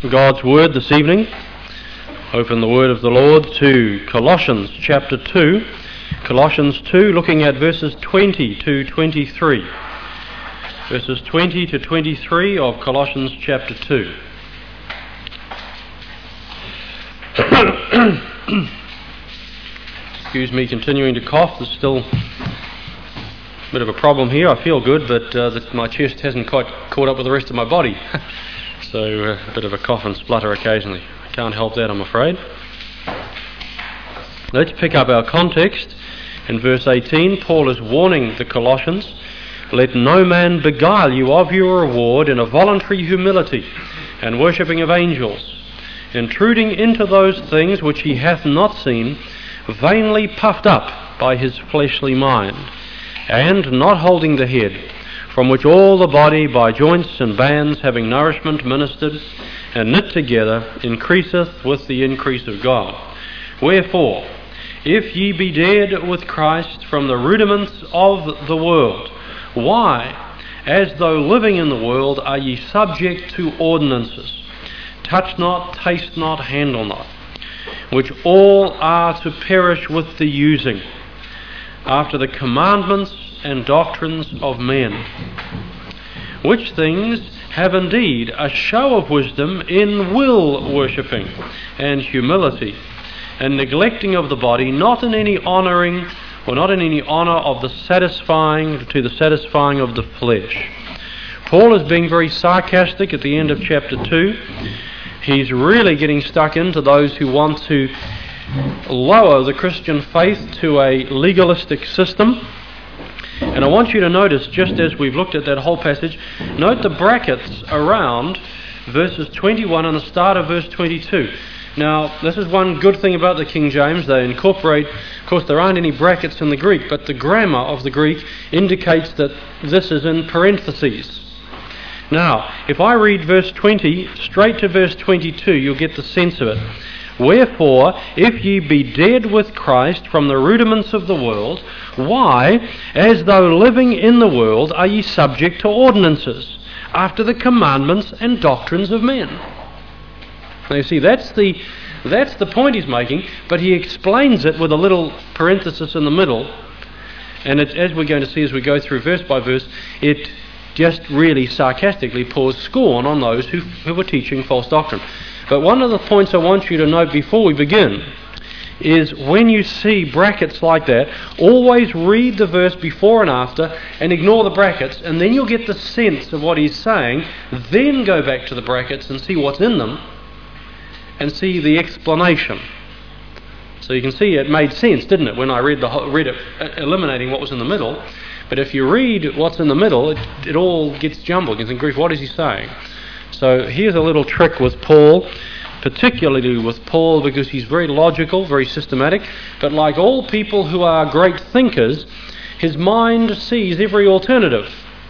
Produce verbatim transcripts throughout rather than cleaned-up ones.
God's Word this evening. Open the Word of the Lord to Colossians chapter two. Colossians two, looking at verses twenty to twenty-three. Verses twenty to twenty-three of Colossians chapter two. Excuse me, continuing to cough. There's still a bit of a problem here. I feel good, but uh, the, my chest hasn't quite caught up with the rest of my body. So uh, a bit of a cough and splutter occasionally. I can't help that, I'm afraid. Let's pick up our context. In verse eighteen, Paul is warning the Colossians, "Let no man beguile you of your reward in a voluntary humility and worshipping of angels, intruding into those things which he hath not seen, vainly puffed up by his fleshly mind, and not holding the head, from which all the body by joints and bands, having nourishment ministered and knit together, increaseth with the increase of God. Wherefore, if ye be dead with Christ from the rudiments of the world, why, as though living in the world, are ye subject to ordinances? Touch not, taste not, handle not, which all are to perish with the using, after the commandments and doctrines of men, which things have indeed a show of wisdom in will worshipping and humility, and neglecting of the body, not in any honouring, or not in any honour of the satisfying, to the satisfying of the flesh." Paul is being very sarcastic at the end of chapter two. He's really getting stuck into those who want to lower the Christian faith to a legalistic system. And I want you to notice, just as we've looked at that whole passage, note the brackets around verses twenty-one and the start of verse twenty-two. Now, this is one good thing about the King James. They incorporate, of course there aren't any brackets in the Greek, but the grammar of the Greek indicates that this is in parentheses. Now, if I read verse twenty straight to verse twenty-two, you'll get the sense of it. "Wherefore, if ye be dead with Christ from the rudiments of the world, why, as though living in the world, are ye subject to ordinances, after the commandments and doctrines of men?" Now you see, that's the, that's the point he's making, but he explains it with a little parenthesis in the middle. And it, as we're going to see as we go through verse by verse, it just really sarcastically pours scorn on those who, who were teaching false doctrine. But one of the points I want you to note before we begin is when you see brackets like that, always read the verse before and after and ignore the brackets, and then you'll get the sense of what he's saying. Then go back to the brackets and see what's in them and see the explanation. So you can see it made sense, didn't it, when I read, the whole, read it, eliminating what was in the middle. But if you read what's in the middle, it, it all gets jumbled. You think, grief, what is he saying? So here's a little trick with Paul, particularly with Paul, because he's very logical, very systematic. But like all people who are great thinkers, his mind sees every alternative.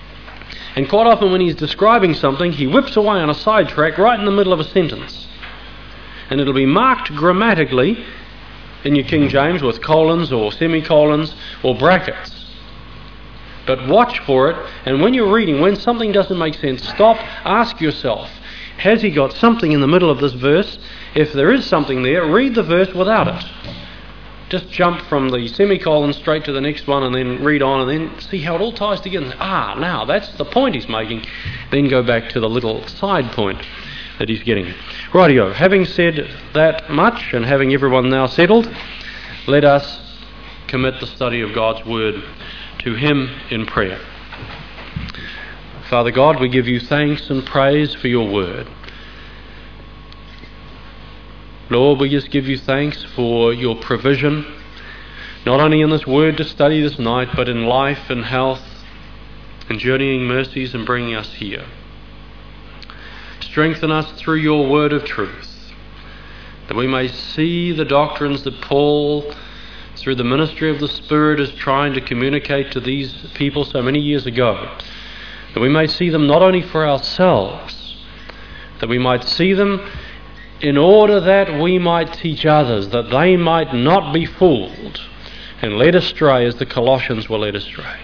And quite often when he's describing something, he whips away on a sidetrack right in the middle of a sentence. And it'll be marked grammatically in your King James with colons or semicolons or brackets. But watch for it, and when you're reading, when something doesn't make sense, stop, ask yourself, has he got something in the middle of this verse? If there is something there, read the verse without it. Just jump from the semicolon straight to the next one and then read on and then see how it all ties together. Ah, now that's the point he's making. Then go back to the little side point that he's getting at. Rightio, having said that much and having everyone now settled, let us commit the study of God's Word to Him in prayer. Father God, we give you thanks and praise for your Word. Lord, we just give you thanks for your provision, not only in this Word to study this night, but in life and health and journeying mercies and bringing us here. Strengthen us through your word of truth, that we may see the doctrines that Paul, through the ministry of the Spirit, is trying to communicate to these people so many years ago, that we may see them not only for ourselves, that we might see them in order that we might teach others, that they might not be fooled and led astray as the Colossians were led astray.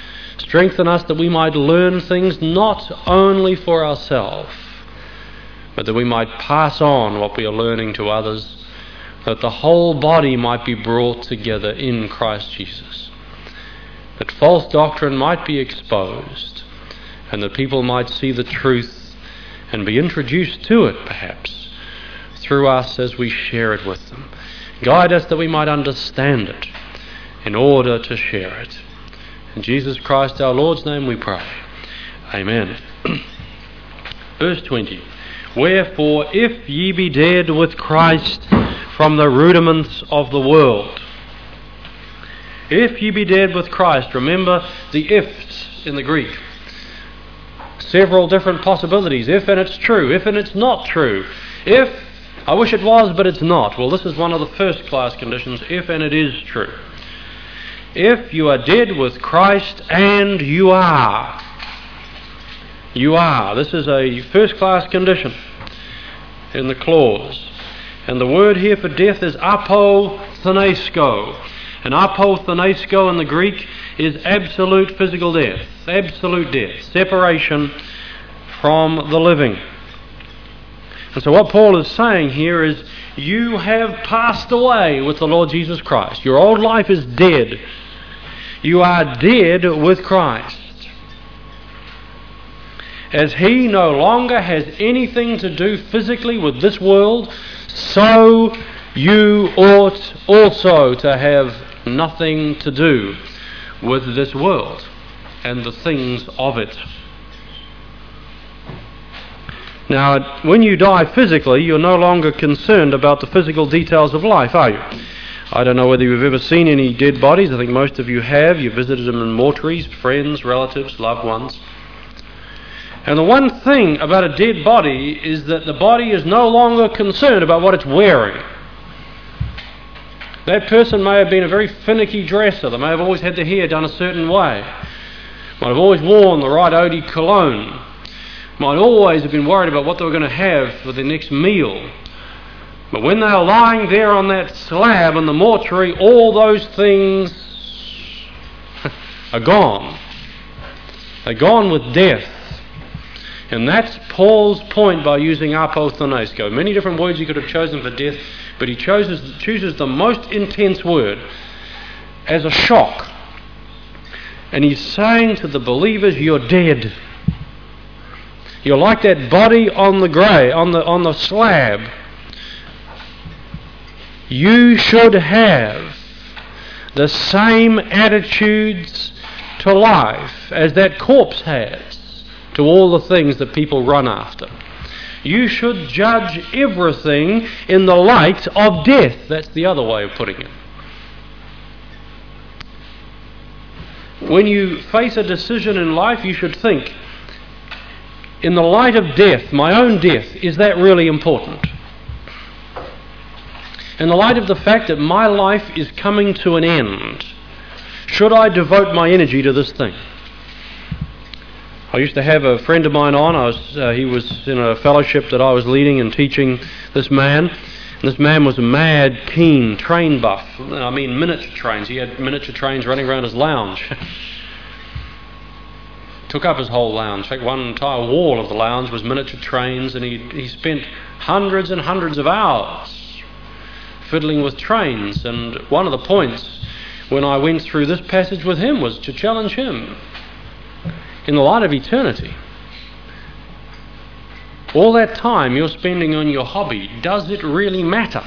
Strengthen us that we might learn things not only for ourselves, but that we might pass on what we are learning to others, that the whole body might be brought together in Christ Jesus, that false doctrine might be exposed, and that people might see the truth and be introduced to it, perhaps, through us as we share it with them. Guide us that we might understand it in order to share it. In Jesus Christ our Lord's name we pray. Amen. Verse twenty. Wherefore, if ye be dead with Christ from the rudiments of the world. If ye be dead with Christ. Remember the ifs in the Greek. Several different possibilities. If and it's true. If and it's not true. If, I wish it was, but it's not. Well, this is one of the first class conditions. If and it is true. If you are dead with Christ, and you are. You are. This is a first class condition in the clause. And the word here for death is apothenesko. And apothenesko in the Greek is absolute physical death. Absolute death. Separation from the living. And so what Paul is saying here is, you have passed away with the Lord Jesus Christ. Your old life is dead. You are dead with Christ. As he no longer has anything to do physically with this world, so you ought also to have nothing to do with this world and the things of it. Now, when you die physically, you're no longer concerned about the physical details of life, are you? I don't know whether you've ever seen any dead bodies. I think most of you have. You visited them in mortuaries, friends, relatives, loved ones. And the one thing about a dead body is that the body is no longer concerned about what it's wearing. That person may have been a very finicky dresser. They may have always had their hair done a certain way. Might have always worn the right eau de cologne. Might always have been worried about what they were going to have for their next meal. But when they are lying there on that slab in the mortuary, all those things are gone. They're gone with death. And that's Paul's point by using apothenesko. Many different words he could have chosen for death, but he chooses, chooses the most intense word as a shock. And he's saying to the believers, you're dead. You're like that body on the grey, on the on the slab. You should have the same attitudes to life as that corpse has to all the things that people run after. You should judge everything in the light of death. That's the other way of putting it. When you face a decision in life, you should think, in the light of death, my own death, is that really important? In the light of the fact that my life is coming to an end, should I devote my energy to this thing? I used to have a friend of mine on. I was, uh, he was in a fellowship that I was leading and teaching this man. And this man was a mad, keen train buff. I mean miniature trains. He had miniature trains running around his lounge. Took up his whole lounge. In fact, one entire wall of the lounge was miniature trains, and he he spent hundreds and hundreds of hours fiddling with trains. And one of the points when I went through this passage with him was to challenge him. In the light of eternity, all that time you're spending on your hobby, does it really matter?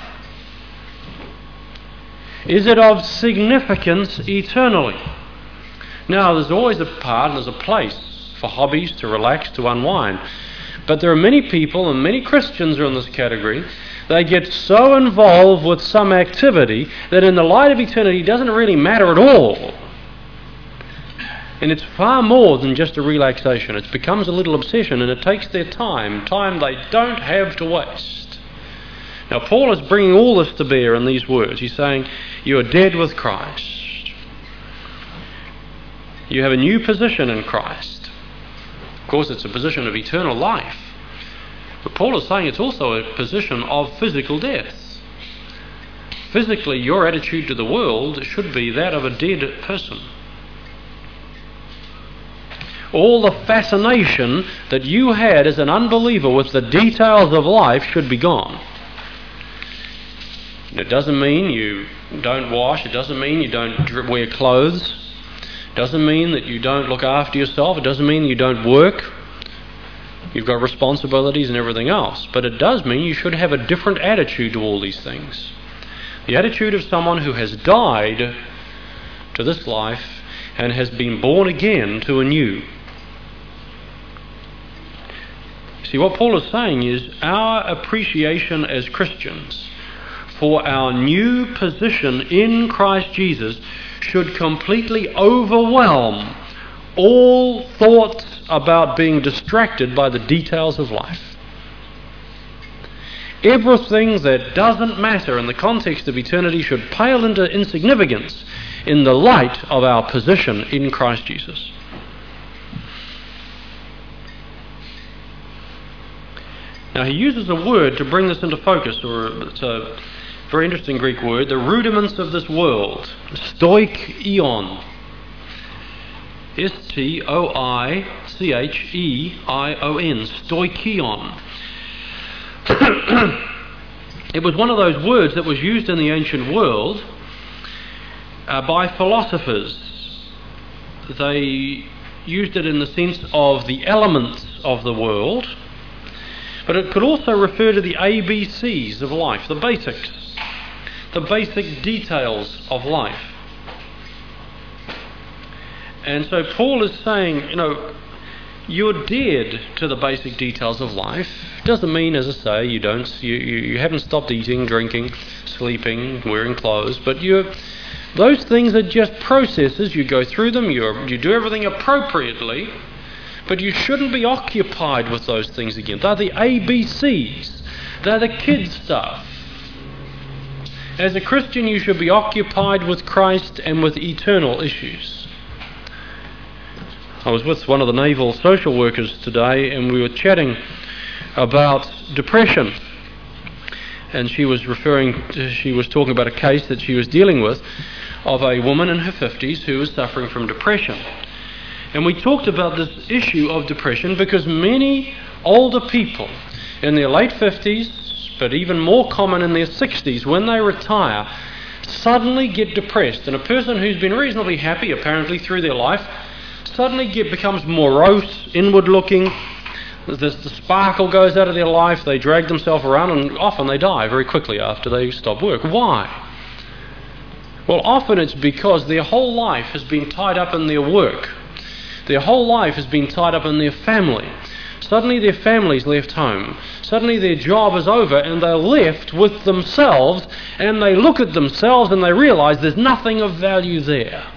Is it of significance eternally? Now, there's always a part and there's a place for hobbies to relax, to unwind. But there are many people, and many Christians are in this category, they get so involved with some activity that in the light of eternity it doesn't really matter at all. And it's far more than just a relaxation. It becomes a little obsession, and it takes their time, time they don't have to waste. Now, Paul is bringing all this to bear in these words. He's saying, you are dead with Christ. You have a new position in Christ. Of course, it's a position of eternal life. But Paul is saying it's also a position of physical death. Physically, your attitude to the world should be that of a dead person. all the fascination that you had as an unbeliever with the details of life should be gone. It doesn't mean you don't wash. It doesn't mean you don't wear clothes. It doesn't mean that you don't look after yourself. It doesn't mean you don't work. You've got responsibilities and everything else. But it does mean you should have a different attitude to all these things. The attitude of someone who has died to this life and has been born again to a new. See, what Paul is saying is our appreciation as Christians for our new position in Christ Jesus should completely overwhelm all thoughts about being distracted by the details of life. Everything that doesn't matter in the context of eternity should pale into insignificance in the light of our position in Christ Jesus. Now he uses a word to bring this into focus, or it's a very interesting Greek word, the rudiments of this world, stoicheion. S T O I C H E I O N, stoicheion. It was one of those words that was used in the ancient world uh, by philosophers. They used it in the sense of the elements of the world, but it could also refer to the A B Cs of life, the basics, the basic details of life. And so Paul is saying, you know, you're dead to the basic details of life. Doesn't mean, as I say, you don't, you, you, you haven't stopped eating, drinking, sleeping, wearing clothes, but you, those things are just processes. You go through them, you you do everything appropriately, but you shouldn't be occupied with those things again. They're the A B Cs. They're the kid stuff. As a Christian, you should be occupied with Christ and with eternal issues. I was with one of the naval social workers today, and we were chatting about depression. And she was referring to, she was talking about a case that she was dealing with of a woman in her fifties who was suffering from depression. And we talked about this issue of depression because many older people in their late fifties, but even more common in their sixties, when they retire, suddenly get depressed. And a person who's been reasonably happy, apparently, through their life, suddenly get, becomes morose, inward-looking. The, the sparkle goes out of their life. They drag themselves around, and often they die very quickly after they stop work. Why? Well, often it's because their whole life has been tied up in their work. Their whole life has been tied up in their family. Suddenly their family's left home. Suddenly their job is over, and they're left with themselves, and they look at themselves and they realize there's nothing of value there.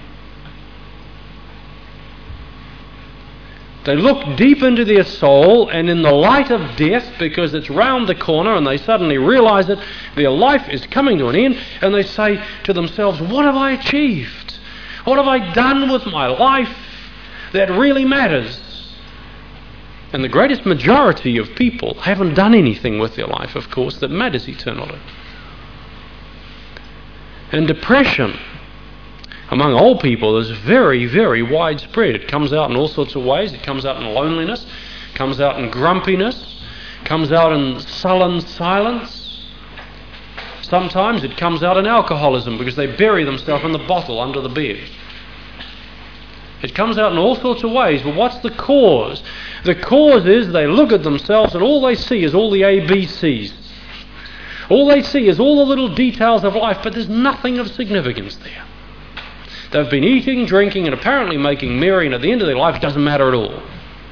They look deep into their soul, and in the light of death, because it's round the corner, and they suddenly realize that their life is coming to an end, and they say to themselves, what have I achieved? What have I done with my life that really matters? And the greatest majority of people haven't done anything with their life, of course, that matters eternally. And depression among old people is very, very widespread. It comes out in all sorts of ways. It comes out in loneliness, comes out in grumpiness, comes out in sullen silence. Sometimes it comes out in alcoholism because they bury themselves in the bottle under the bed. It comes out in all sorts of ways, but what's the cause? The cause is they look at themselves and all they see is all the A B Cs. All they see is all the little details of life, but there's nothing of significance there. They've been eating, drinking, and apparently making merry, and at the end of their life it doesn't matter at all.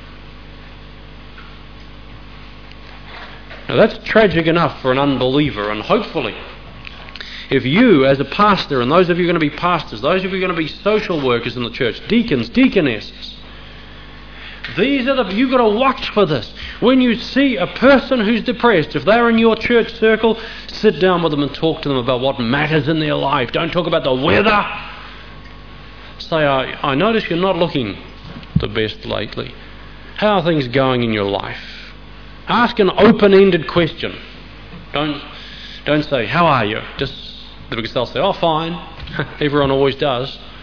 Now that's tragic enough for an unbeliever, and hopefully, if you as a pastor, and those of you who are going to be pastors, those of you who are going to be social workers in the church, deacons, deaconesses, these are the, you've got to watch for this. When you see a person who's depressed, if they're in your church circle, sit down with them and talk to them about what matters in their life. Don't talk about the weather. Say, I, I notice you're not looking the best lately. How are things going in your life? Ask an open-ended question. Don't don't say, how are you? Just because they'll say, oh, fine. Everyone always does.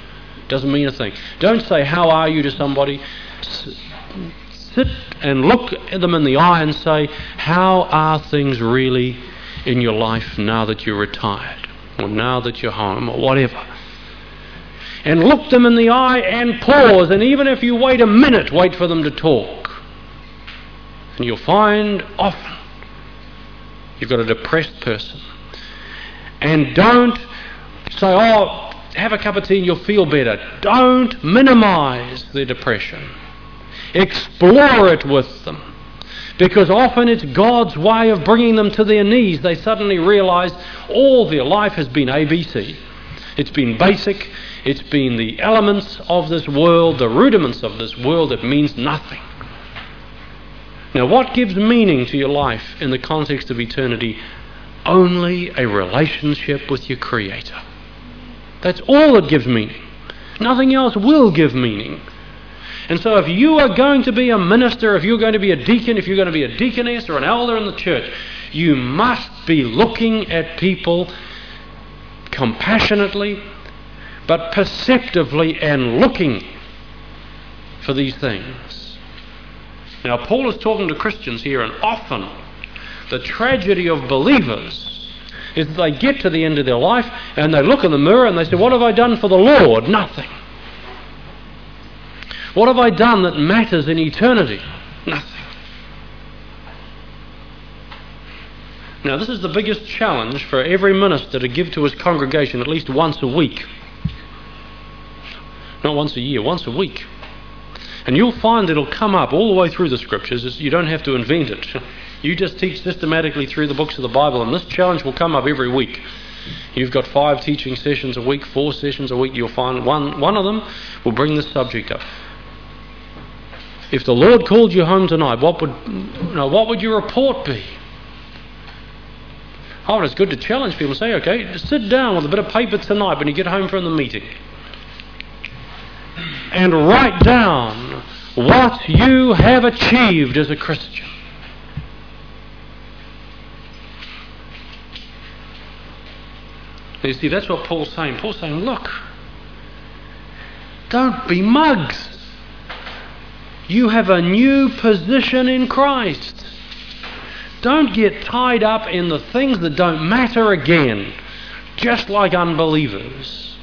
Doesn't mean a thing. Don't say, how are you to somebody. S- sit and look at them in the eye and say, how are things really in your life now that you're retired, or now that you're home, or whatever. And look them in the eye and pause, and even if you wait a minute, wait for them to talk. And you'll find often you've got a depressed person. And don't say, oh, have a cup of tea and you'll feel better. Don't minimize their depression. Explore it with them. Because often it's God's way of bringing them to their knees. They suddenly realise all their life has been A B C. It's been basic. It's been the elements of this world, the rudiments of this world. It means nothing. Now, what gives meaning to your life in the context of eternity? Only a relationship with your Creator. That's all that gives meaning. Nothing else will give meaning. And so if you are going to be a minister, if you're going to be a deacon, if you're going to be a deaconess or an elder in the church, you must be looking at people compassionately, but perceptively, and looking for these things. Now, Paul is talking to Christians here, and often the tragedy of believers is that they get to the end of their life and they look in the mirror and they say, what have I done for the Lord? Nothing. What have I done that matters in eternity? Nothing. Now, this is the biggest challenge for every minister to give to his congregation at least once a week. Not once a year, once a week. And you'll find it'll come up all the way through the Scriptures. You don't have to invent it. You just teach systematically through the books of the Bible, and this challenge will come up every week. You've got five teaching sessions a week, four sessions a week. You'll find one, one of them will bring this subject up. If the Lord called you home tonight, what would, you know, what would your report be? Oh, it's good to challenge people and say, okay, just sit down with a bit of paper tonight when you get home from the meeting and write down what you have achieved as a Christian. You see, that's what Paul's saying. Paul's saying, look, don't be mugs. You have a new position in Christ. Don't get tied up in the things that don't matter again, just like unbelievers.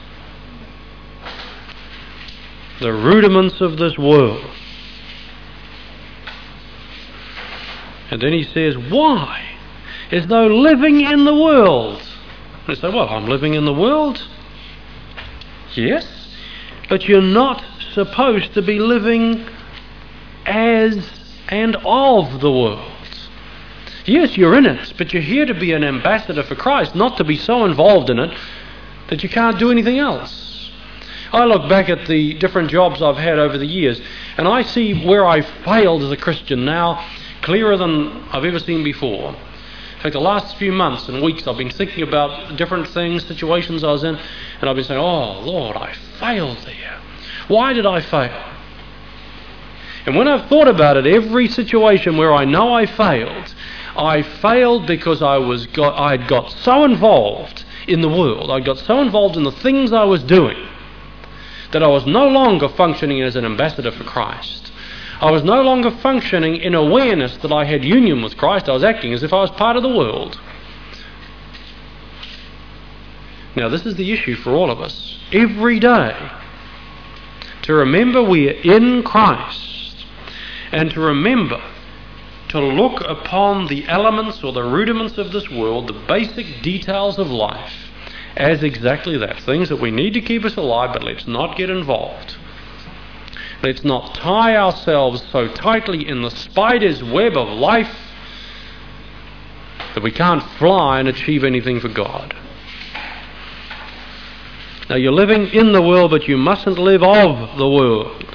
The rudiments of this world. And then he says, why? As though living in the world. They say, well, I'm living in the world. Yes, but you're not supposed to be living as and of the world. Yes, you're in it, but you're here to be an ambassador for Christ, not to be so involved in it that you can't do anything else. I look back at the different jobs I've had over the years, and I see where I failed as a Christian now clearer than I've ever seen before. In fact, the last few months and weeks I've been thinking about different things, situations I was in, and I've been saying, oh Lord, I failed there. Why did I fail? And when I've thought about it, every situation where I know I failed, I failed because I was got, I had got so involved in the world, I got so involved in the things I was doing, that I was no longer functioning as an ambassador for Christ. I was no longer functioning in awareness that I had union with Christ. I was acting as if I was part of the world. Now, this is the issue for all of us. Every day, to remember we are in Christ, and to remember to look upon the elements or the rudiments of this world, the basic details of life, as exactly that. Things that we need to keep us alive, but let's not get involved. Let's not tie ourselves so tightly in the spider's web of life that we can't fly and achieve anything for God. Now, you're living in the world, but you mustn't live of the world.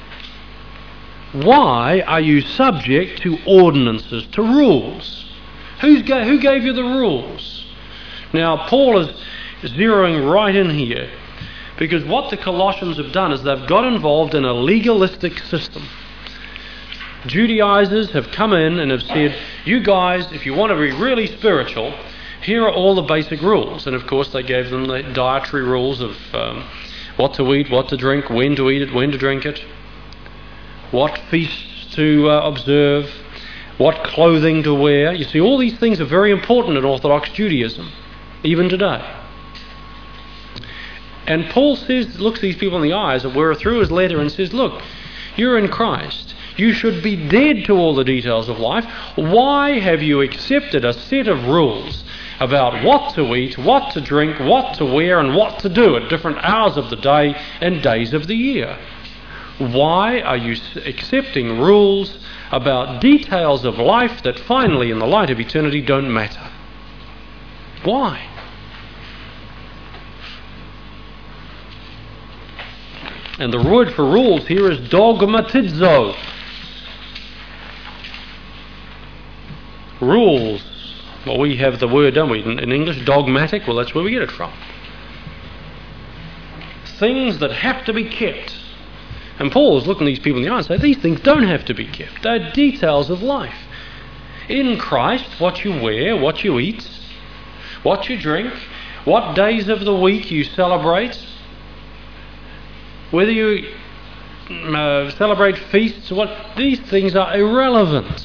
Why are you subject to ordinances, to rules? Who's ga- who gave you the rules? Now, Paul is zeroing right in here, because what the Colossians have done is they've got involved in a legalistic system. Judaizers have come in and have said, you guys, if you want to be really spiritual, here are all the basic rules. And of course they gave them the dietary rules of um, what to eat, what to drink, when to eat it, when to drink it, what feasts to uh, observe, what clothing to wear. You see, all these things are very important in Orthodox Judaism, even today. And Paul says, looks these people in the eyes, as it were, through his letter and says, look, you're in Christ. You should be dead to all the details of life. Why have you accepted a set of rules about what to eat, what to drink, what to wear, and what to do at different hours of the day and days of the year? Why are you accepting rules about details of life that finally, in the light of eternity, don't matter? Why? And the word for rules here is dogmatizo. Rules. Well, we have the word, don't we, in English, dogmatic. Well, that's where we get it from. Things that have to be kept. And Paul's looking these people in the eye and saying, these things don't have to be kept. They're details of life. In Christ, what you wear, what you eat, what you drink, what days of the week you celebrate, whether you uh, celebrate feasts, what these things are irrelevant.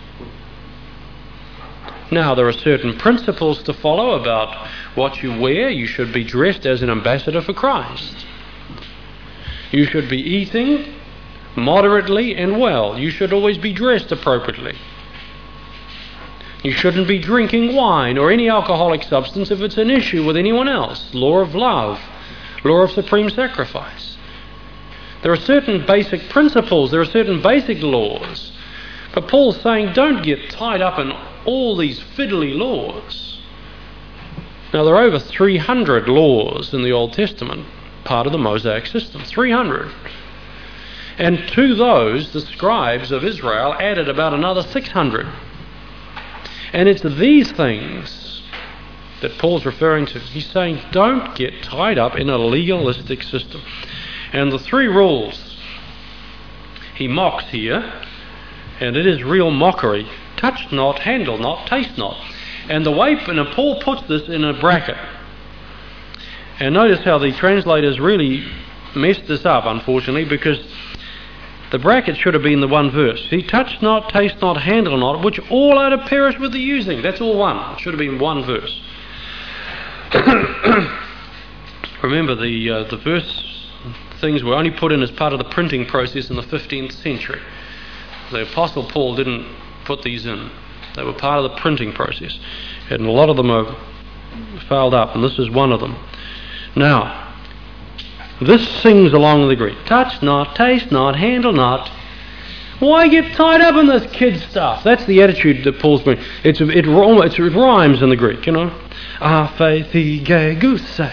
Now, there are certain principles to follow about what you wear. You should be dressed as an ambassador for Christ. You should be eating moderately and well. You should always be dressed appropriately. You shouldn't be drinking wine or any alcoholic substance if it's an issue with anyone else. Law of love, law of supreme sacrifice. There are certain basic principles, there are certain basic laws. But Paul's saying, don't get tied up in all these fiddly laws. Now, there are over three hundred laws in the Old Testament, part of the Mosaic system. three hundred. And to those, the scribes of Israel added about another six hundred. And it's these things that Paul's referring to. He's saying, don't get tied up in a legalistic system. And the three rules he mocks here, and it is real mockery: touch not, handle not, taste not. And the way and Paul puts this in a bracket. And notice how the translators really messed this up, unfortunately, because the bracket should have been the one verse. See, touch not, taste not, handle not, which all are to perish with the using. That's all one. It should have been one verse. Remember, the uh, the verse things were only put in as part of the printing process in the fifteenth century. The Apostle Paul didn't put these in. They were part of the printing process. And a lot of them are filed up, and this is one of them. Now, this sings along with the Greek. Touch not, taste not, handle not. Why get tied up in this kid stuff? That's the attitude that Paul's bringing. It's, it, it, it rhymes in the Greek, you know. Aphe thige gouse.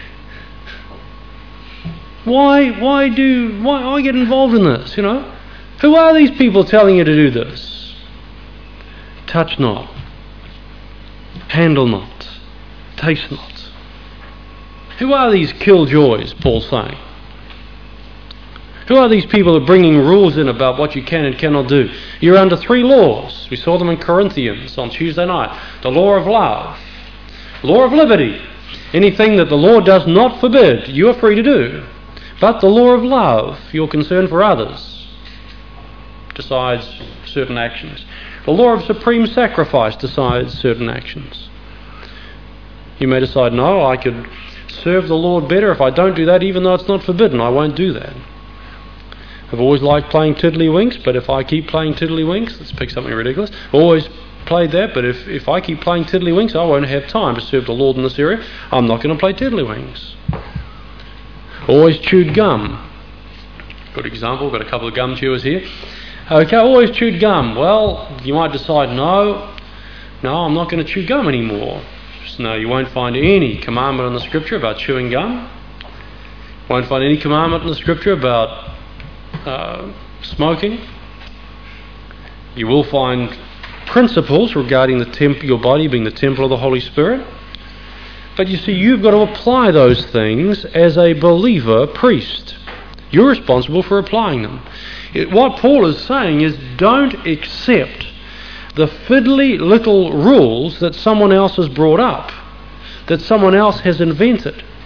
Why, why do, why, why get involved in this, you know? Who are these people telling you to do this? Touch not, handle not, taste not. Who are these killjoys, Paul's saying? Who are these people that are bringing rules in about what you can and cannot do? You're under three laws. We saw them in Corinthians on Tuesday night. The law of love, law of liberty. Anything that the law does not forbid, you are free to do. But the law of love, your concern for others, decides certain actions. The law of supreme sacrifice decides certain actions. You may decide, no, I could serve the Lord better if I don't do that, even though it's not forbidden. I won't do that. I've always liked playing tiddlywinks, but if I keep playing tiddlywinks, let's pick something ridiculous. Always played that, but if, if I keep playing tiddlywinks, I won't have time to serve the Lord in this area. I'm not going to play tiddlywinks. Always chewed gum. Good example, got a couple of gum chewers here. Okay, always chewed gum. Well, you might decide, no, no, I'm not going to chew gum anymore. So, no, you won't find any commandment in the Scripture about chewing gum. You won't find any commandment in the Scripture about uh, smoking. You will find principles regarding the temp- your body being the temple of the Holy Spirit. But you see, you've got to apply those things as a believer priest. You're responsible for applying them. It, what Paul is saying is, don't accept the fiddly little rules that someone else has brought up, that someone else has invented.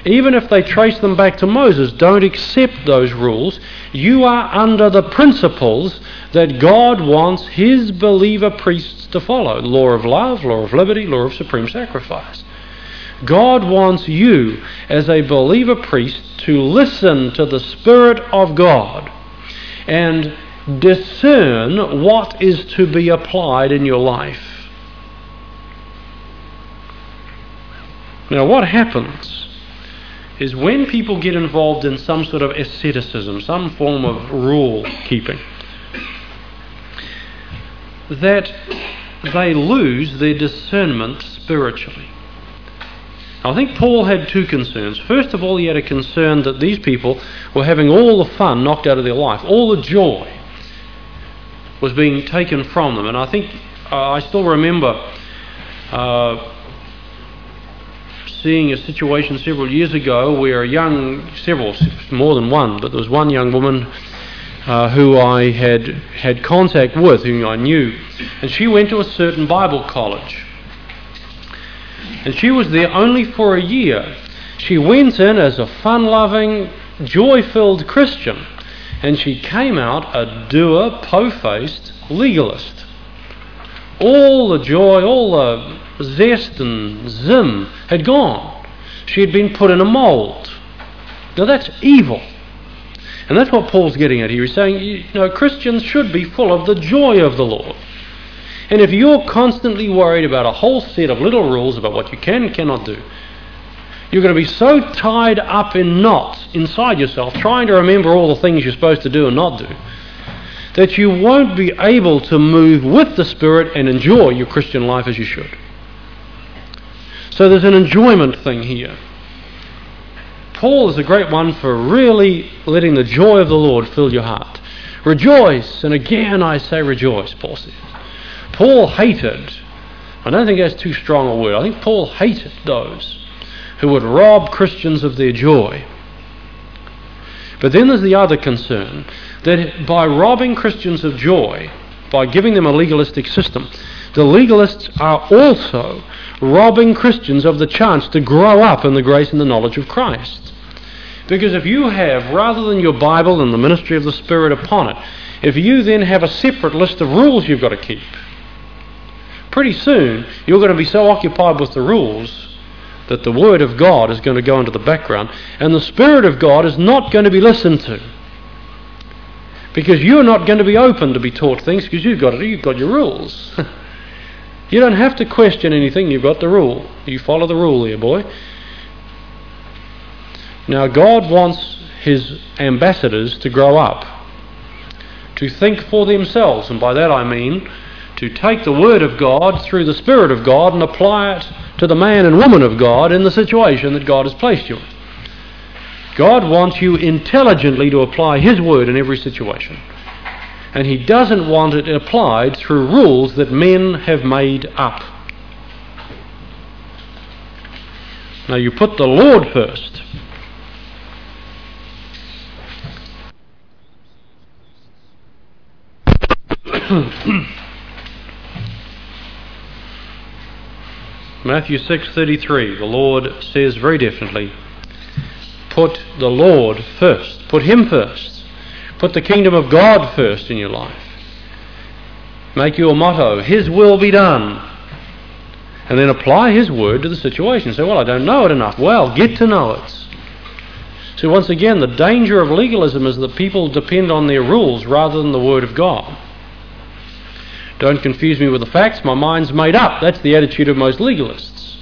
even if they trace them back to Moses, don't accept those rules. You are under the principles that God wants his believer priests to follow. Law of love, law of liberty, law of supreme sacrifice. God wants you as a believer priest to listen to the Spirit of God and discern what is to be applied in your life. Now, what happens is when people get involved in some sort of asceticism, some form of rule keeping, that they lose their discernment spiritually. I think Paul had two concerns. First of all, he had a concern that these people were having all the fun knocked out of their life. All the joy was being taken from them. And I think, uh, I still remember uh, seeing a situation several years ago where a young, several, more than one, but there was one young woman uh, who I had had contact with, whom I knew, and she went to a certain Bible college. And she was there only for a year. She went in as a fun-loving, joy-filled Christian, and she came out a dour, po-faced legalist. All the joy, all the zest and zim had gone. She had been put in a mould. Now that's evil. And that's what Paul's getting at here. He's saying, you know, Christians should be full of the joy of the Lord. And if you're constantly worried about a whole set of little rules about what you can and cannot do, you're going to be so tied up in knots inside yourself, trying to remember all the things you're supposed to do and not do, that you won't be able to move with the Spirit and enjoy your Christian life as you should. So there's an enjoyment thing here. Paul is a great one for really letting the joy of the Lord fill your heart. Rejoice, and again I say rejoice, Paul says. Paul hated, I don't think that's too strong a word, I think Paul hated those who would rob Christians of their joy. But then there's the other concern, that by robbing Christians of joy, by giving them a legalistic system, the legalists are also robbing Christians of the chance to grow up in the grace and the knowledge of Christ. Because if you have, rather than your Bible and the ministry of the Spirit upon it, if you then have a separate list of rules you've got to keep, pretty soon you're going to be so occupied with the rules that the Word of God is going to go into the background, and the Spirit of God is not going to be listened to. Because you're not going to be open to be taught things, because you've got, you've got your rules. You don't have to question anything, you've got the rule. You follow the rule here, boy. Now, God wants his ambassadors to grow up, to think for themselves, and by that I mean to take the Word of God through the Spirit of God and apply it to the man and woman of God in the situation that God has placed you in. God wants you intelligently to apply his Word in every situation. And he doesn't want it applied through rules that men have made up. Now you put the Lord first. Matthew six thirty-three, the Lord says very definitely, put the Lord first. Put him first. Put the kingdom of God first in your life. Make your motto, his will be done. And then apply his word to the situation. Say, well, I don't know it enough. Well, get to know it. So once again, the danger of legalism is that people depend on their rules rather than the Word of God. Don't confuse me with the facts. My mind's made up. That's the attitude of most legalists.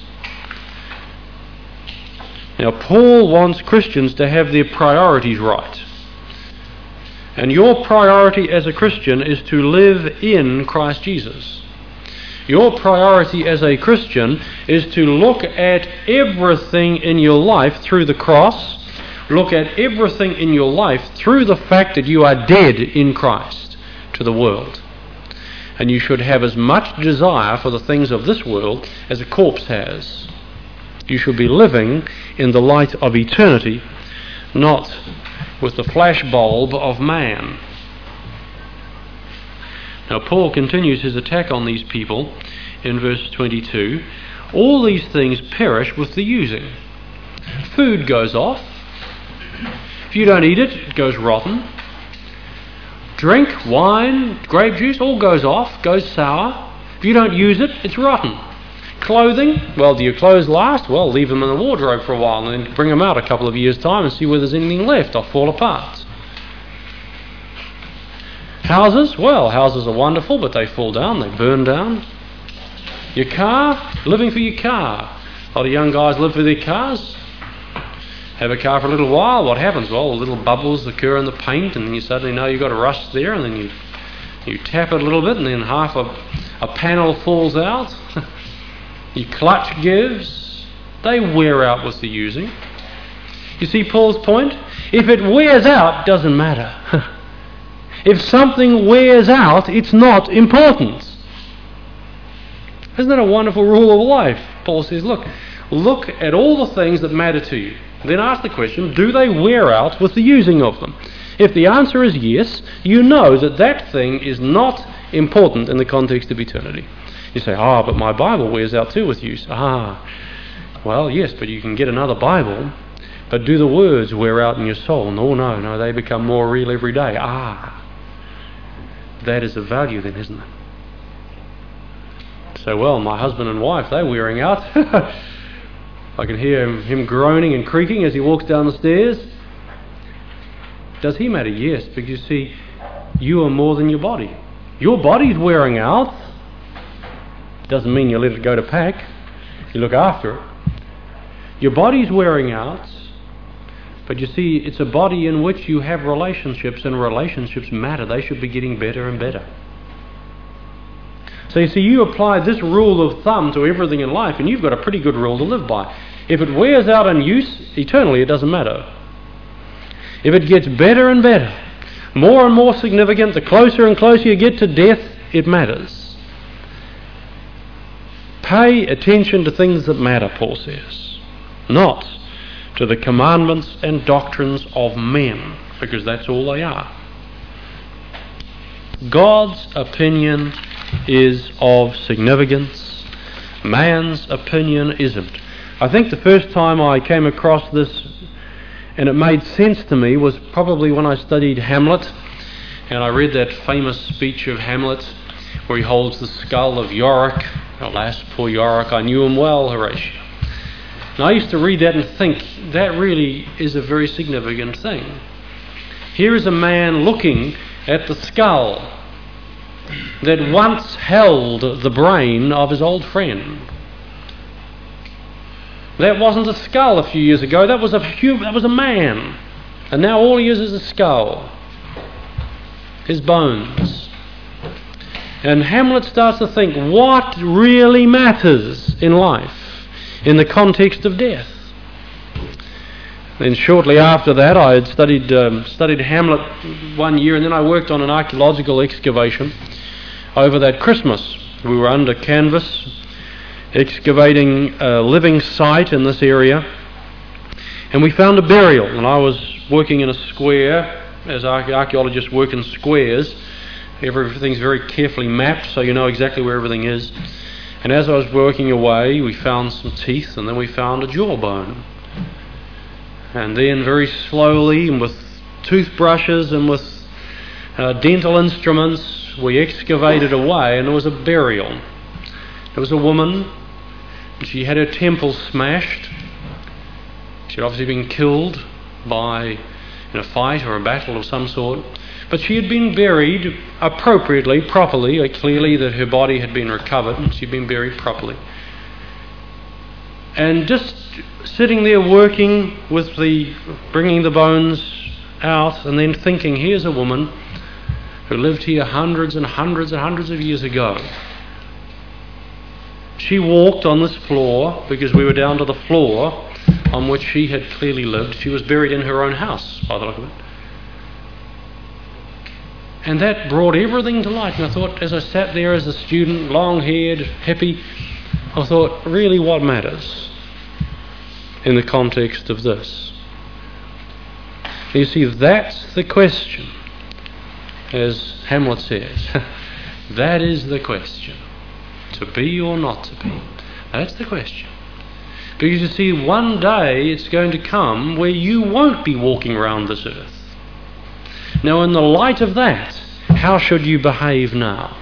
Now, Paul wants Christians to have their priorities right. And your priority as a Christian is to live in Christ Jesus. Your priority as a Christian is to look at everything in your life through the cross. Look at everything in your life through the fact that you are dead in Christ to the world. And you should have as much desire for the things of this world as a corpse has. You should be living in the light of eternity, not with the flash bulb of man. Now Paul continues his attack on these people in verse twenty-two. All these things perish with the using. Food goes off. If you don't eat it, it goes rotten. Drink, wine, grape juice, all goes off, goes sour. If you don't use it, it's rotten. Clothing, well, do your clothes last? Well, leave them in the wardrobe for a while and then bring them out a couple of years' time and see whether there's anything left. They'll fall apart. Houses, well, houses are wonderful, but they fall down, they burn down. Your car, living for your car. A lot of young guys live for their cars. Have a car for a little while, what happens? Well, little bubbles occur in the paint, and then you suddenly know you've got a rust there, and then you you tap it a little bit, and then half a, a panel falls out. Your clutch gives. They wear out with the using. You see Paul's point? If it wears out, it doesn't matter. If something wears out, it's not important. Isn't that a wonderful rule of life? Paul says, look, look at all the things that matter to you. Then ask the question, do they wear out with the using of them? If the answer is yes, you know that that thing is not important in the context of eternity. You say, ah, but my Bible wears out too with use. Ah, well, yes, but you can get another Bible. But do the words wear out in your soul? No, no, no, they become more real every day. Ah, that is of value then, isn't it? So, well, my husband and wife, they're wearing out. I can hear him, him groaning and creaking as he walks down the stairs. Does he matter? Yes, because you see, you are more than your body. Your body's wearing out. Doesn't mean you let it go to pack. You look after it. Your body's wearing out, but you see, it's a body in which you have relationships, and relationships matter. They should be getting better and better. So you see, you apply this rule of thumb to everything in life, and you've got a pretty good rule to live by. If it wears out in use, eternally it doesn't matter. If it gets better and better, more and more significant, the closer and closer you get to death, it matters. Pay attention to things that matter, Paul says, not to the commandments and doctrines of men, because that's all they are. God's opinion is of significance. Man's opinion isn't. I think the first time I came across this and it made sense to me was probably when I studied Hamlet, and I read that famous speech of Hamlet where he holds the skull of Yorick. Alas, poor Yorick, I knew him well, Horatio. And I used to read that and think, that really is a very significant thing. Here is a man looking at the skull that once held the brain of his old friend. That wasn't a skull a few years ago, that was a human, that was a man. And now all he is is a skull. His bones. And Hamlet starts to think, what really matters in life in the context of death? Then shortly after that, I had studied um, studied Hamlet one year, and then I worked on an archaeological excavation over that Christmas. We were under canvas, excavating a living site in this area, and we found a burial. And I was working in a square, as archaeologists work in squares. Everything's very carefully mapped, so you know exactly where everything is. And as I was working away, we found some teeth, and then we found a jawbone. And then very slowly, and with toothbrushes and with uh, dental instruments, we excavated away, and there was a burial. There was a woman. She had her temples smashed. She had obviously been killed by in a fight or a battle of some sort. But she had been buried appropriately, properly. Uh, clearly that her body had been recovered and she'd been buried properly. And just sitting there working with the, bringing the bones out, and then thinking, here's a woman who lived here hundreds and hundreds and hundreds of years ago. She walked on this floor because we were down to the floor on which she had clearly lived. She was buried in her own house, by the look of it. And that brought everything to light. And I thought, as I sat there as a student, long-haired, hippie, I thought, really what matters in the context of this? You see, that's the question, as Hamlet says. That is the question. To be or not to be. That's the question. Because you see, one day it's going to come where you won't be walking around this earth. Now, in the light of that, how should you behave now?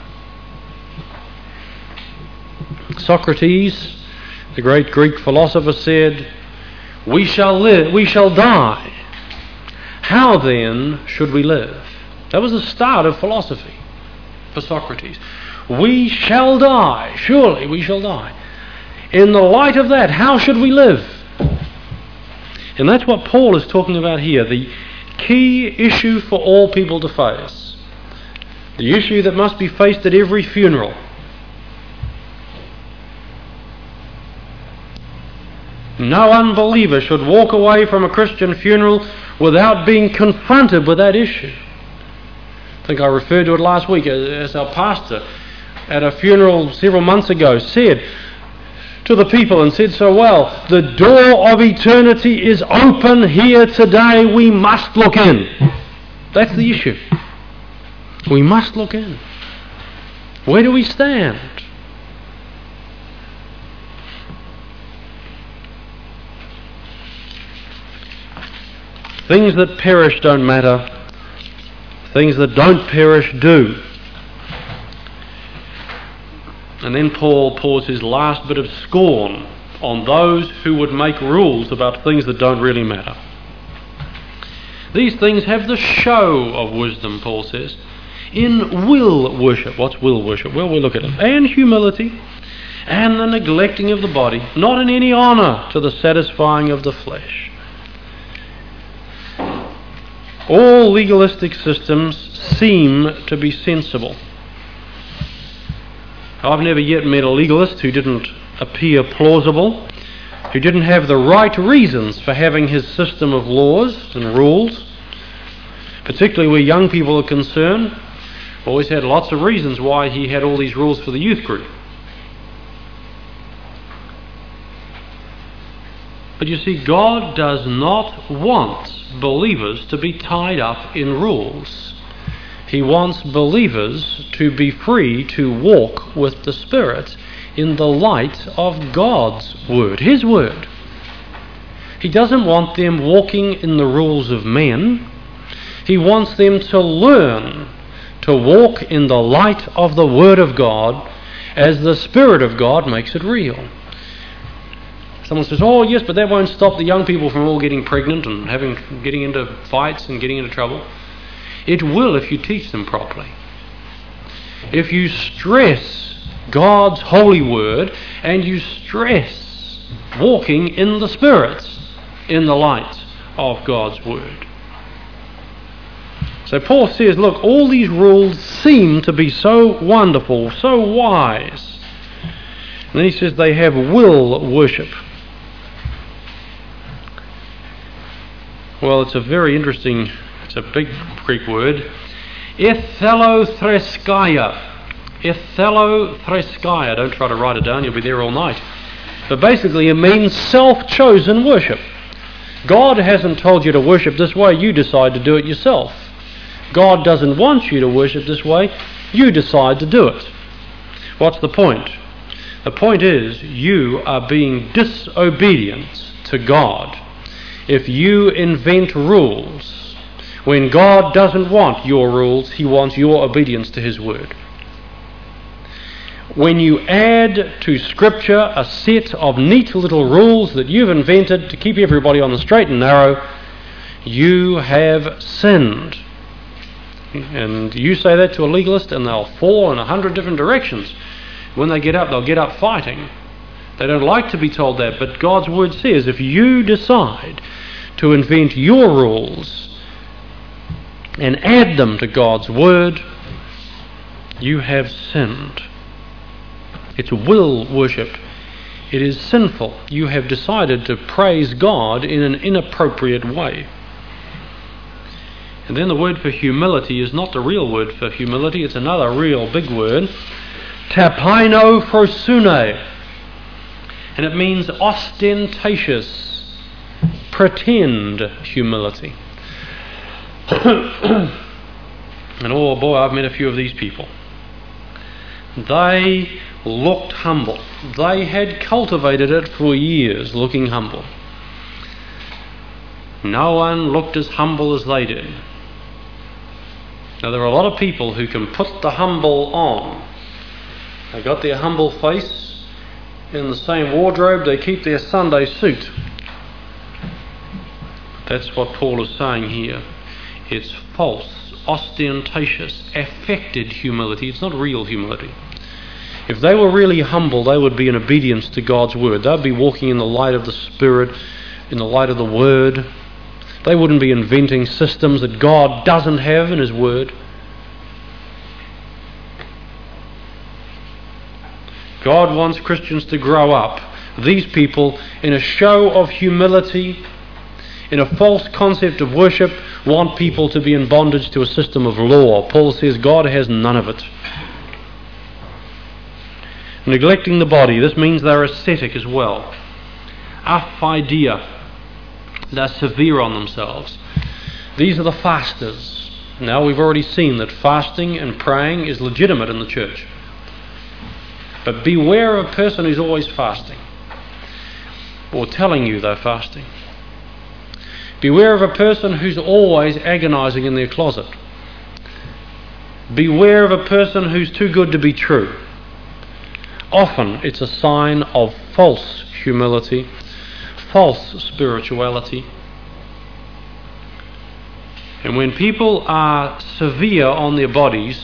Socrates, the great Greek philosopher, said, "We shall live, we shall die. How then should we live?" That was the start of philosophy for Socrates. We shall die, surely we shall die. In the light of that, how should we live? And that's what Paul is talking about here, the key issue for all people to face. The issue that must be faced at every funeral. No unbeliever should walk away from a Christian funeral without being confronted with that issue. I think I referred to it last week as our pastor at a funeral several months ago said to the people, and said so well, the door of eternity is open here today, we must look in. That's the issue. We must look in. Where do we stand? Things that perish don't matter. Things that don't perish do. And then Paul pours his last bit of scorn on those who would make rules about things that don't really matter. These things have the show of wisdom, Paul says, in will worship. What's will worship? Well, we look at it. And humility, and the neglecting of the body, not in any honour to the satisfying of the flesh. All legalistic systems seem to be sensible. I've never yet met a legalist who didn't appear plausible, who didn't have the right reasons for having his system of laws and rules, particularly where young people are concerned. Always had lots of reasons why he had all these rules for the youth group. But you see, God does not want believers to be tied up in rules. He wants believers to be free to walk with the Spirit in the light of God's Word, His Word. He doesn't want them walking in the rules of men. He wants them to learn to walk in the light of the Word of God as the Spirit of God makes it real. Someone says, oh yes, but that won't stop the young people from all getting pregnant and having getting into fights and getting into trouble. It will if you teach them properly. If you stress God's holy word and you stress walking in the Spirit in the light of God's word. So Paul says, look, all these rules seem to be so wonderful, so wise. And then he says they have will worship. Well, it's a very interesting, it's a big Greek word. Ethalothreskaia. Ethalothreskaia. Don't try to write it down, you'll be there all night. But basically it means self-chosen worship. God hasn't told you to worship this way, you decide to do it yourself. God doesn't want you to worship this way, you decide to do it. What's the point? The point is, you are being disobedient to God if you invent rules when God doesn't want your rules, He wants your obedience to His word. When you add to Scripture a set of neat little rules that you've invented to keep everybody on the straight and narrow, you have sinned. And you say that to a legalist and they'll fall in a hundred different directions. When they get up, they'll get up fighting. They don't like to be told that, but God's word says if you decide to invent your rules and add them to God's word, you have sinned. It's will worship. It is sinful. You have decided to praise God in an inappropriate way. And then the word for humility is not the real word for humility, it's another real big word. Tapaino frosune. And it means ostentatious, pretend humility. And oh boy, I've met a few of these people. They looked humble. They had cultivated it for years, looking humble. No one looked as humble as they did. Now, there are a lot of people who can put the humble on. They've got their humble face in the same wardrobe they keep their Sunday suit. That's what Paul is saying here. It's false, ostentatious, affected humility. It's not real humility. If they were really humble, they would be in obedience to God's word. They'd be walking in the light of the Spirit, in the light of the word. They wouldn't be inventing systems that God doesn't have in his word. God wants Christians to grow up. These people, in a show of humility, in a false concept of worship, want people to be in bondage to a system of law. Paul says God has none of it. Neglecting the body, this means they're ascetic as well. Aphidia, they're severe on themselves. These are the fasters. Now, we've already seen that fasting and praying is legitimate in the church. But beware of a person who's always fasting, or telling you they're fasting. Beware of a person who's always agonizing in their closet. Beware of a person who's too good to be true. Often it's a sign of false humility, false spirituality. And when people are severe on their bodies,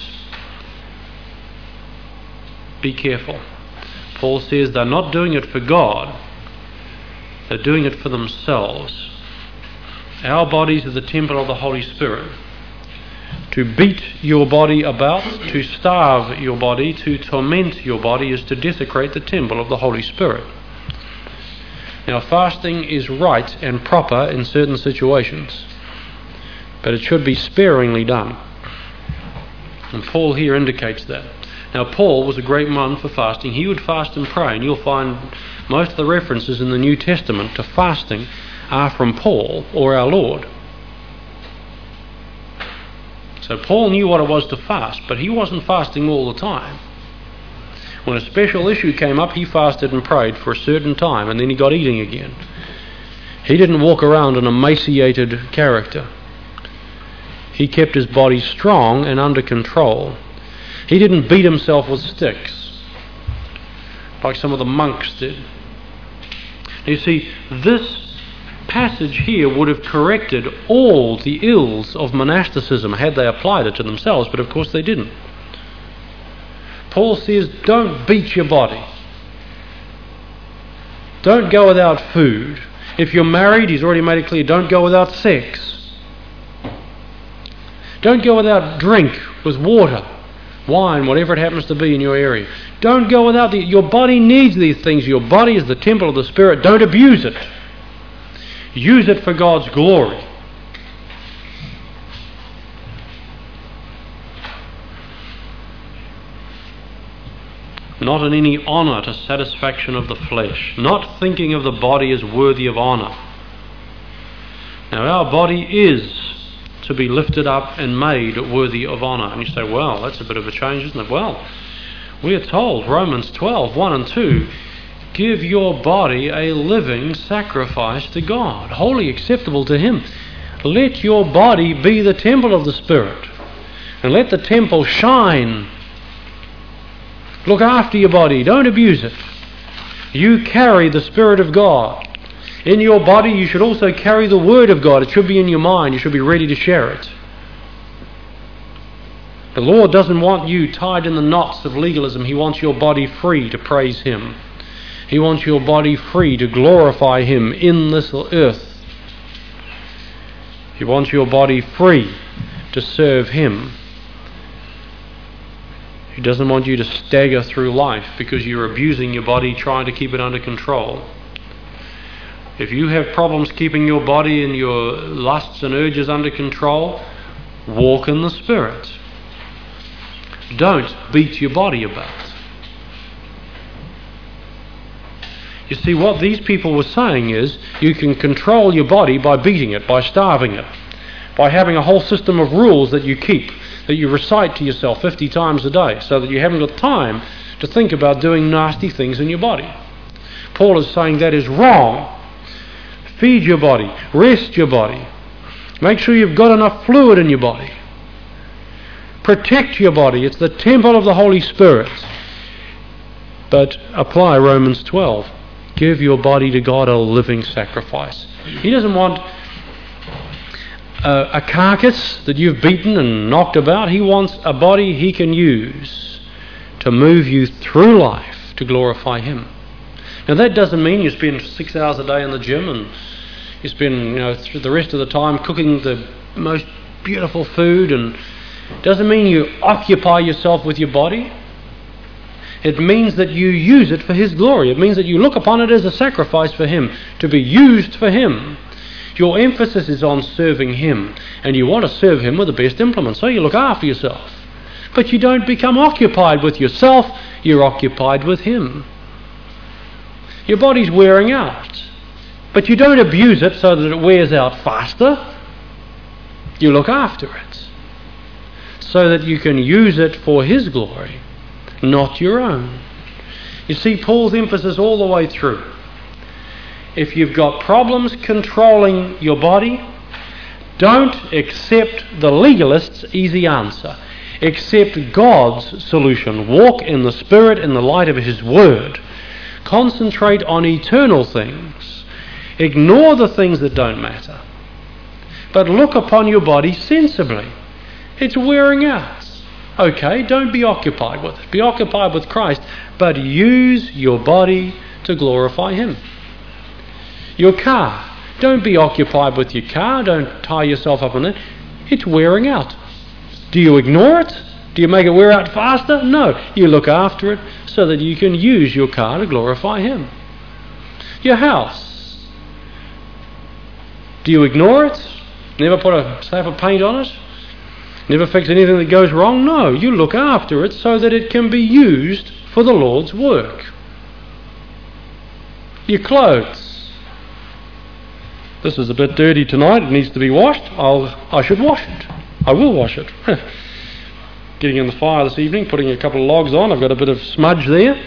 be careful. Paul says they're not doing it for God, they're doing it for themselves. Our bodies are the temple of the Holy Spirit. To beat your body about, to starve your body, to torment your body is to desecrate the temple of the Holy Spirit. Now, fasting is right and proper in certain situations, but it should be sparingly done. And Paul here indicates that. Now, Paul was a great man for fasting. He would fast and pray, and you'll find most of the references in the New Testament to fasting are from Paul or our Lord. So Paul knew what it was to fast, but he wasn't fasting all the time. When a special issue came up, he fasted and prayed for a certain time, and then he got eating again. He didn't walk around an emaciated character. He kept his body strong and under control. He didn't beat himself with sticks like some of the monks did. You see, this passage here would have corrected all the ills of monasticism had they applied it to themselves, but of course they didn't. Paul says, don't beat your body. Don't go without food. If you're married, he's already made it clear, don't go without sex. Don't go without drink with water, wine, whatever it happens to be in your area. Don't go without the... Your body needs these things. Your body is the temple of the Spirit. Don't abuse it. Use it for God's glory. Not in any honour to satisfaction of the flesh. Not thinking of the body as worthy of honour. Now, our body is to be lifted up and made worthy of honour. And you say, well, that's a bit of a change, isn't it? Well, we are told, Romans twelve, one and two, give your body a living sacrifice to God, wholly acceptable to Him. Let your body be the temple of the Spirit, and let the temple shine. Look after your body, don't abuse it. You carry the Spirit of God. In your body you should also carry the Word of God. It should be in your mind. You should be ready to share it. The Lord doesn't want you tied in the knots of legalism. He wants your body free to praise Him. He wants your body free to glorify Him in this earth. He wants your body free to serve Him. He doesn't want you to stagger through life because you're abusing your body trying to keep it under control. If you have problems keeping your body and your lusts and urges under control, walk in the Spirit. Don't beat your body about. You see, what these people were saying is you can control your body by beating it, by starving it, by having a whole system of rules that you keep, that you recite to yourself fifty times a day, so that you haven't got time to think about doing nasty things in your body. Paul is saying that is wrong. Feed your body, rest your body, make sure you've got enough fluid in your body. Protect your body, it's the temple of the Holy Spirit. But apply Romans twelve. Give your body to God a living sacrifice. He doesn't want a, a carcass that you've beaten and knocked about. He wants a body he can use to move you through life to glorify Him. Now that doesn't mean you spend six hours a day in the gym and you spend, you know, the rest of the time cooking the most beautiful food, and doesn't mean you occupy yourself with your body. It means that you use it for His glory. It means that you look upon it as a sacrifice for Him, to be used for Him. Your emphasis is on serving Him, and you want to serve Him with the best implements, so you look after yourself. But you don't become occupied with yourself, you're occupied with Him. Your body's wearing out, but you don't abuse it so that it wears out faster. You look after it so that you can use it for His glory, not your own. You see Paul's emphasis all the way through. If you've got problems controlling your body, don't accept the legalist's easy answer. Accept God's solution. Walk in the Spirit in the light of His Word. Concentrate on eternal things. Ignore the things that don't matter. But look upon your body sensibly. It's wearing out. Okay, don't be occupied with it. Be occupied with Christ, but use your body to glorify Him. Your car, don't be occupied with your car. Don't tie yourself up on it. It's wearing out. Do you ignore it? Do you make it wear out faster? No. You look after it so that you can use your car to glorify Him. Your house, do you ignore it? Never put a slap of paint on it? Never fix anything that goes wrong? No. You look after it so that it can be used for the Lord's work. Your clothes, this is a bit dirty tonight, it needs to be washed. I'll, I should wash it. I will wash it. Getting in the fire this evening, putting a couple of logs on, I've got a bit of smudge there.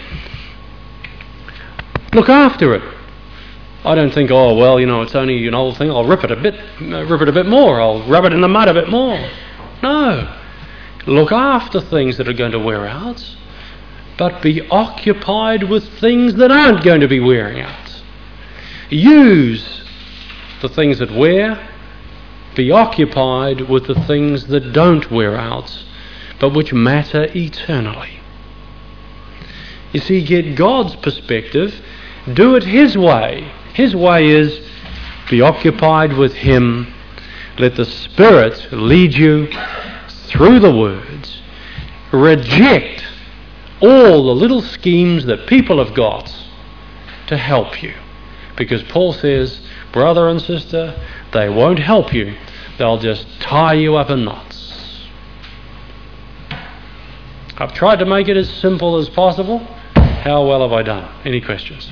Look after it. I don't think, oh well, you know, it's only an old thing, I'll rip it a bit, rip it a bit more, I'll rub it in the mud a bit more. No. Look after things that are going to wear out, but be occupied with things that aren't going to be wearing out. Use the things that wear, be occupied with the things that don't wear out, but which matter eternally. You see, get God's perspective, do it His way. His way is be occupied with Him. Let the Spirit lead you through the words. Reject all the little schemes that people have got to help you. Because Paul says, brother and sister, they won't help you. They'll just tie you up in knots. I've tried to make it as simple as possible. How well have I done? Any questions?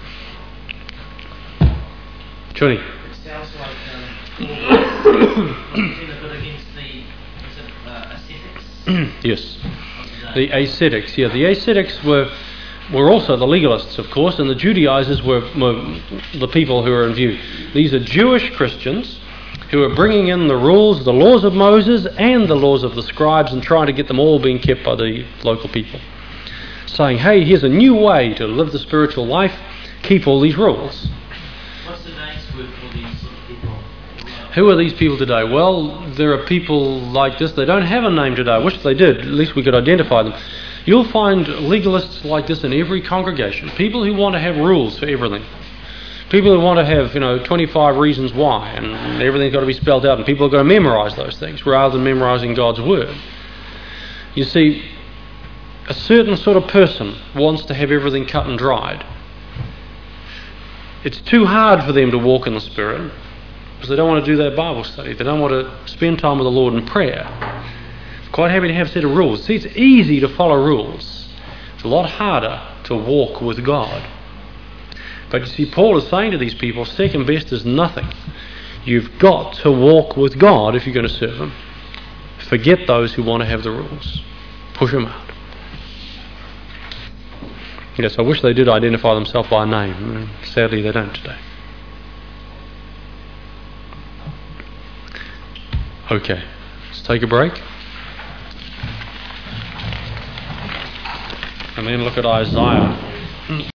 Johnny? It sounds like um, been a bit against the is it, uh, ascetics. Yes. The ascetics, yeah. The ascetics were were also the legalists, of course, and the Judaizers were, were the people who were in view. These are Jewish Christians who are bringing in the rules, the laws of Moses and the laws of the scribes, and trying to get them all being kept by the local people. Saying, hey, here's a new way to live the spiritual life, keep all these rules. What's the names for these sort of people? Who are these people today? Well, there are people like this. They don't have a name today. I wish they did. At least we could identify them. You'll find legalists like this in every congregation. People who want to have rules for everything. People who want to have, you know, twenty-five reasons why, and everything's got to be spelled out, and people are going to memorise those things rather than memorising God's Word. You see, a certain sort of person wants to have everything cut and dried. It's too hard for them to walk in the Spirit because they don't want to do their Bible study. They don't want to spend time with the Lord in prayer. They're quite happy to have a set of rules. See, it's easy to follow rules. It's a lot harder to walk with God. But you see, Paul is saying to these people, second best is nothing. You've got to walk with God if you're going to serve Him. Forget those who want to have the rules. Push them out. Yes, I wish they did identify themselves by name. Sadly, they don't today. Okay, let's take a break. And then look at Isaiah.